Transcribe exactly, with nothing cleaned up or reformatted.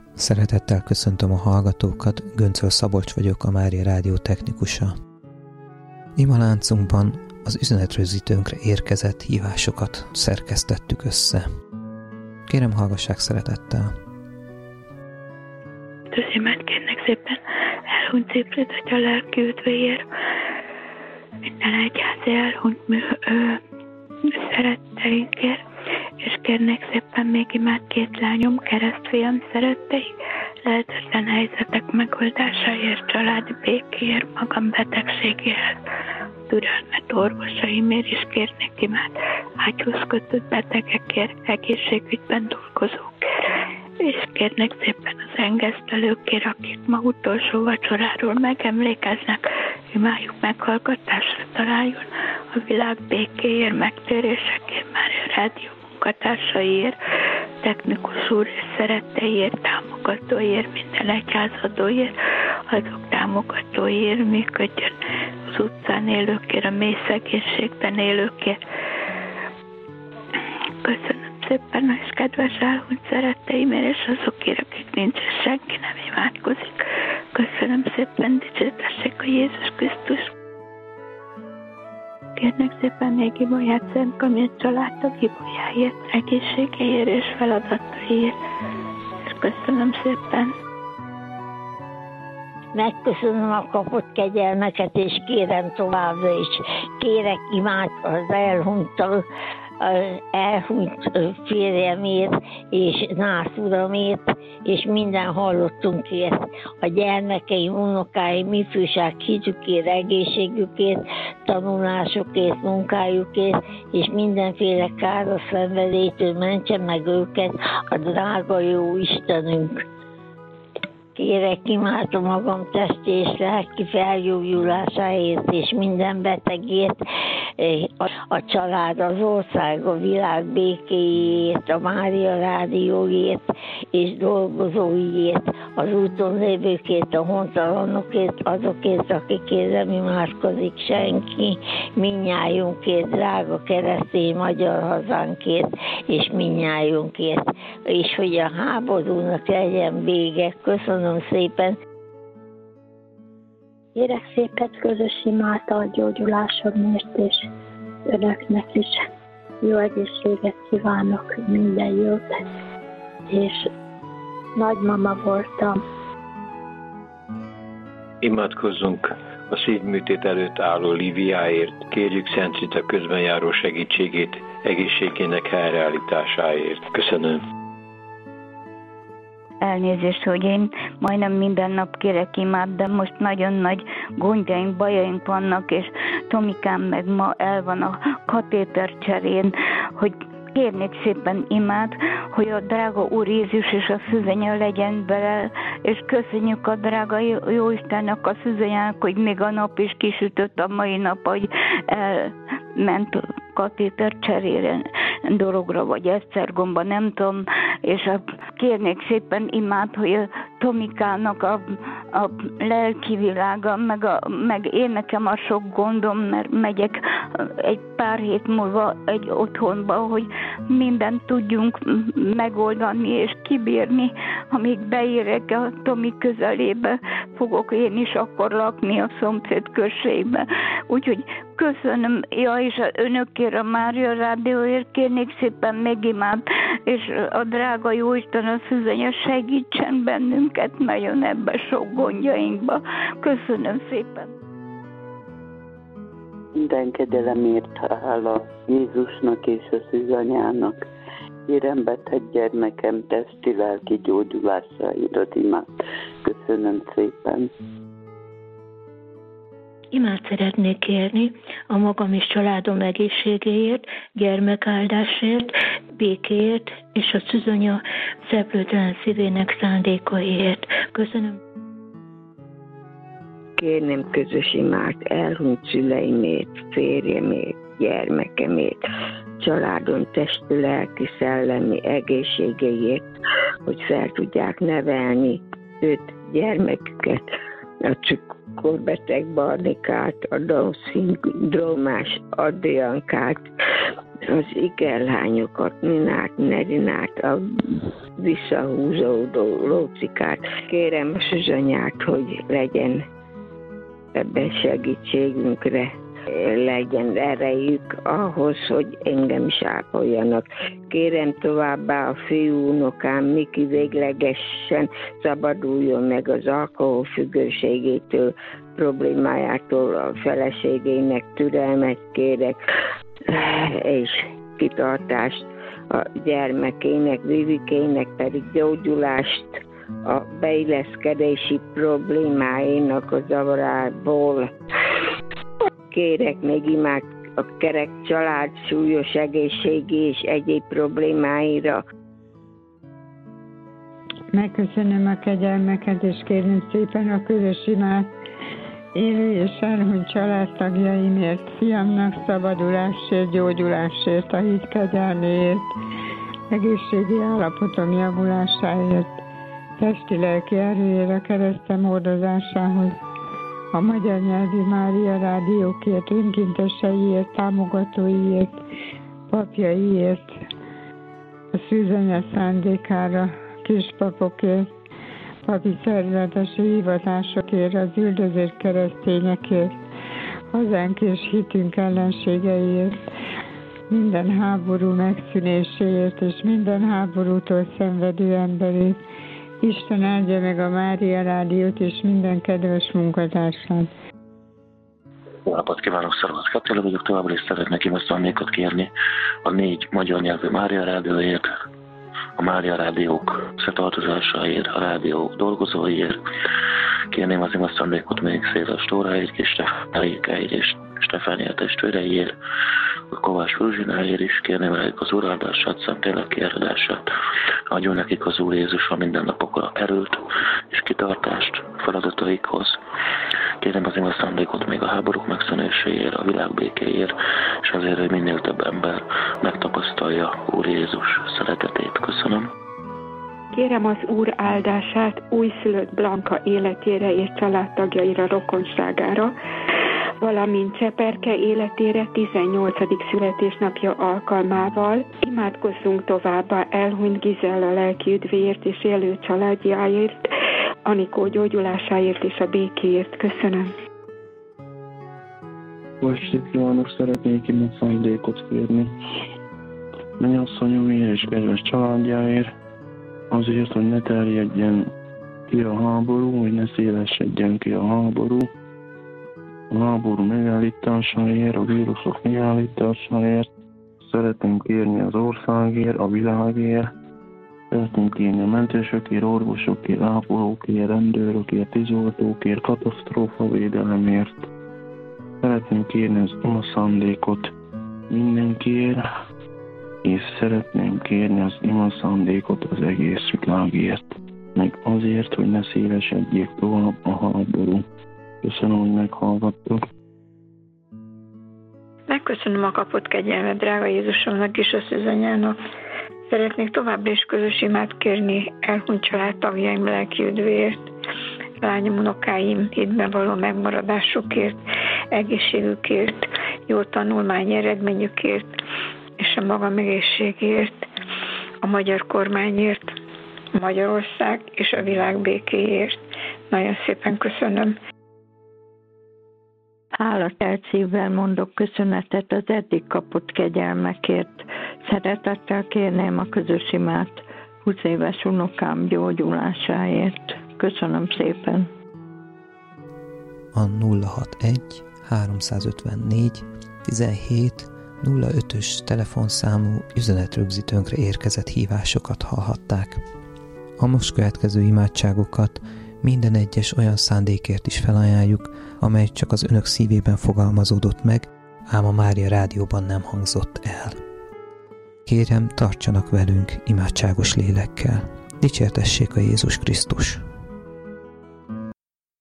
Szeretettel köszöntöm a hallgatókat, Göncöl Szabolcs vagyok, a Mária Rádió technikusa. Imaláncunkban az üzenetrögzítőnkre érkezett hívásokat szerkesztettük össze. Kérem, hallgassák szeretettel. Köszönömet kérnek szépen elhunyt Szépréd Atya lelki üdvéért, minden egyházi elhunyt mű, ö, szeretteinkért, és kérnek szépen még imád két lányom, keresztfiam szeretteik, lehetetlen helyzetek megoldásáért, családi békéért, magam betegségéhez, türelmet orvosaimért is kérnek imád, ágyhoz kötött betegekért, egészségügyben dolgozókért, és kérnek szépen az engesztelőkért, akik ma utolsó vacsoráról megemlékeznek, imájuk meghallgatásra találjon, a világ békéért, megtérésekért, már a rádió munkatársaiért, technikus úr és szeretteiért, támogatóért, minden egyházadóért, azok támogatóért működjön, az utcán élőkért, a mély szegénységben élőkért. Köszönöm szépen, és kedves elhunyt szeretteimért, és azokért, akik nincsen, senki nem imádkozik. Köszönöm szépen, dicsértessék a Jézus Krisztus. Kérnek szépen még Ibolyát Szent Kamil családtag Ibolyáért, egészségéért és feladataiért. És köszönöm szépen. Megköszönöm a kapott kegyelmeket, és kérem továbbra is. Kérek imád az elhunytal, az elhunyt férjemért, és Nász uramért, és minden hallottunkért, a gyermekeim, unokáim, ifjúság hitükért, egészségükért, tanulásukért, munkájukért, és mindenféle káros szenvedélytől mentse meg őket a drága jó Istenünk. Kérek imádom magam testi és lelki felgyógyulásáért, és minden betegért, a család, az ország, a világ békéjét, a Mária Rádióért és dolgozóiért, az úton lévőkért, a hontalanokért, azokért, akikért nem imádkozik senki, mindnyájunkért, drága keresztény magyar hazánkért, és mindnyájunkért, és hogy a háborúnak legyen vége. Köszönöm szépen. Kérek szépet közös imát a gyógyulásomért, és önöknek is jó egészséget kívánok, minden jót, és nagymama voltam. Imádkozzunk a szívműtét előtt álló Líviáért, kérjük Szent Rita közben járó segítségét, egészségének helyreállításáért. Köszönöm. Elnézést, hogy én majdnem minden nap kérek imád, de most nagyon nagy gondjaink, bajaink vannak, és Tomikám meg ma el van a katéter cserén, hogy kérnék szépen imád, hogy a drága Úr Jézus és a szüzenye legyen bele, és köszönjük a drága Jóistennek a szüzenyának, hogy még a nap is kisütött a mai nap, hogy elment katéter cserére dologra, vagy Esztergomba, nem tudom, és a, kérnék szépen imád, hogy a Tomikának a, a lelki világa, meg, a, meg én nekem a sok gondom, mert megyek egy pár hét múlva egy otthonba, hogy mindent tudjunk megoldani és kibírni, amíg beérek a Tomi közelébe, fogok én is akkor lakni a szomszéd községbe. Úgyhogy köszönöm, ja, és a önökért, a Mária Rádióért kérnék szépen megimád, és a drága Jóisten a szüzenye segítsen bennünket nagyon ebben sok gondjainkba. Köszönöm szépen. Minden kegyelemért hála Jézusnak és a szűzanyának. Kérem beteg gyermekem testi lelki gyógyulásáért imád. Köszönöm szépen. Imát szeretnék kérni a magam és családom egészségéért, gyermekáldásért, békéért és a szűzanya szeplőtlen szívének szándékaiért. Köszönöm. Kérném közös imát elhunyt szüleimért, férjemért, gyermekemért, családom testi, lelki, szellemi egészségéért, hogy fel tudják nevelni öt gyermeküket, csak korbeteg Barnikát, a Down-szindrómás Adriankát, az igerlányokat, Minát, Nerinát, a visszahúzódó Lócikát. Kérem a Szűzanyát, hogy legyen ebben segítségünkre, legyen erejük ahhoz, hogy engem is ápoljanak. Kérem továbbá a fiú unokám Miki véglegesen szabaduljon meg az alkoholfüggőségétől, problémájától, a feleségének türelmet kérek, és kitartást a gyermekének, Vivikének pedig gyógyulást a beilleszkedési problémáinak a zavarából. Kérek még imád a kerek család súlyos egészségi és egyéb problémáira. Megköszönöm a kegyelmeket, és kérem szépen a közös imát élő és elhunyt családtagjaimért, fiamnak szabadulásért, gyógyulásért, a hit kegyelméért, egészségi állapotom javulásáért, testi-lelki erőért, a keresztem hordozásához, a Magyar Nyelvű Mária Rádiókért, önkénteseiért, támogatóiért, papjaiért, a Szűzanya szándékára, kispapokért, papi szerzetesi hivatásokért, az üldözött keresztényekért, hazánk és hitünk ellenségeiért, minden háború megszűnéséért és minden háborútól szenvedő emberért. Isten áldja meg a Mária Rádiót és minden kedves munkatársát. Jó napot kívánok, Szarvas Katilla vagyok, továbbra is szeretnék imasztalnékat kérni a négy magyar nyelvű Mária Rádióért, a Mária Rádiók összetartozásáért, a rádió dolgozóiért. Kérném az imasztalnékot még Széles Tóráért, és Stefániáért és Stefánia testvéreiért, a Kovács Fruzsináért is. Kérném nekik az uráldását, szemtélek kiáradását. Adjon nekik az Úr Jézus a mindennapokra erőt és kitartást feladataikhoz. Kérem az imasztalnékot még a háborúk megszűnéséért, a világ békéért, és azért, hogy minél több ember megtapasztalja Úr Jézus szeretetét. Köszönöm. Kérem az Úr áldását újszülött Blanka életére és családtagjaira, rokonságára, valamint Cseperke életére tizennyolcadik születésnapja alkalmával. Imádkozzunk továbbá elhunyt Gizella lelki üdvéért és élő családjáért, Anikó gyógyulásáért és a békéért. Köszönöm. Vassit János, szeretnék imád szándékot kérni mennyasszonyomért és kedves családjáért, azért, hogy ne terjedjen ki a háború, hogy ne szélesedjen ki a háború, a háború megállításáért, a vírusok megállításáért. Szeretném kérni az országért, a világért, szeretném kérni a mentősökért, orvosokért, ápolókért, rendőrökért, tűzoltókért, katasztrófavédelemért. Szeretném kérni az ima szándékot mindenkiért, és szeretném kérni az ima szándékot az egész világért, meg azért, hogy ne szélesedjék tovább a háború. Köszönöm, hogy meghallgattok. Megköszönöm a kapott kegyelmet drága Jézusomnak és a Szűzanyának. Szeretnék továbbra is közös imát kérni elhunyt családtagjaim lelki üdvéért, lányom, unokáim hitben való megmaradásukért, egészségükért, jó tanulmány eredményükért, és a magam egészségért, a magyar kormányért, Magyarország és a világ békéért. Nagyon szépen köszönöm. Hálatelt szívvel mondok köszönetet az eddig kapott kegyelmekért. Szeretettel kérném a közös imát húsz éves unokám gyógyulásáért. Köszönöm szépen. A nulla hatvanegy háromszázötvennégy tizenhét nulla ötös telefonszámú üzenetrögzítőnkre érkezett hívásokat hallhatták. A most következő imádságokat minden egyes olyan szándékért is felajánljuk, amely csak az önök szívében fogalmazódott meg, ám a Mária Rádióban nem hangzott el. Kérem, tartsanak velünk imádságos lélekkel. Dicsértessék a Jézus Krisztus!